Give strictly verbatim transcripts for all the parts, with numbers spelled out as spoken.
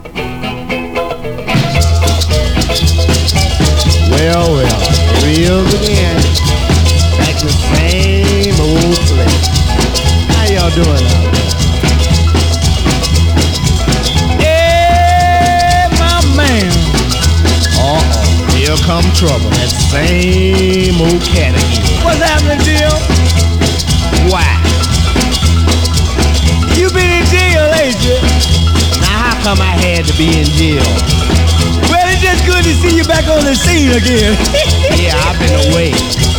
Well, well, reels again. Back in the same old place. How y'all doing out there? Hey, my man. Uh-oh, here come trouble. That same old cat again. What's happening, Jim? Why? You been in jail, ain't you? Now how come I had to be in jail? Well, it's just good to see you back on the scene again. Yeah, I've been away.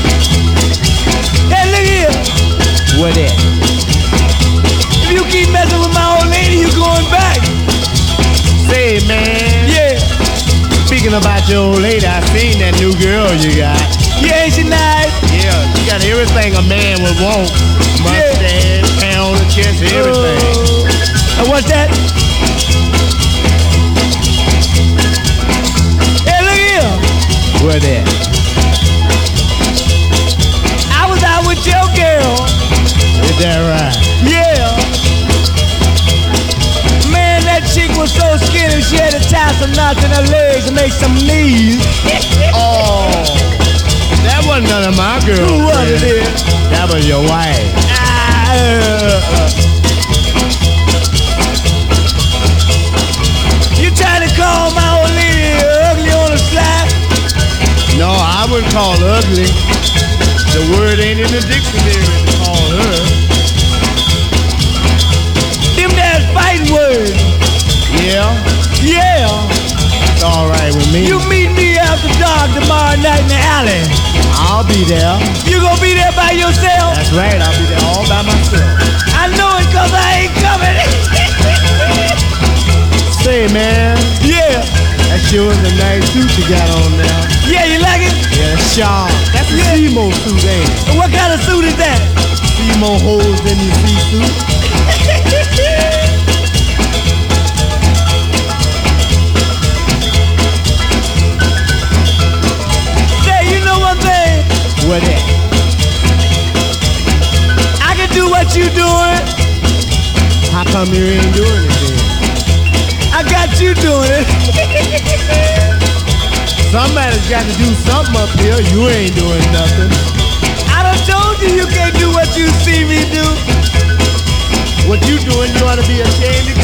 Hey, look here. What that? If you keep messing with my old lady, you going back. Say, man. Yeah. Speaking about your old lady, I seen that new girl you got. Yeah, ain't she nice? Yeah, she got everything a man would want. Mustache, hair on the chest, everything. Uh, and what's that? Hey, look here. What that? I was out with your girl. Is that right? Yeah. Man, that chick was so skinny she had to tie some knots in her legs and make some knees. Oh, that wasn't none of my girls. Who was it then? That was your wife. Ah, uh, uh. You trying to call my old lady ugly on the slide? No, I wouldn't call her ugly. The word ain't in the dictionary to call her. Them that's fighting words. Yeah, Yeah. it's all right with me. You meet me after dark tomorrow night in the alley. I'll be there. You gonna be there by yourself? That's right, I'll be there all by myself. I know it cause I ain't coming. Say, man, Yeah. that sure is a nice suit you got on now. Yeah, you like it? Yeah, sharp. That's a Yeah. Seymour suit, ain't it? What kind of suit is that? See more holes than you see suit. Say, you know one thing? What that? I can do what you doing. How come you ain't doing it then? I got you doing it. Somebody's got to do something up here. You ain't doing nothing. I done told you you can't do what you see me do. What you doing, you ought to be ashamed to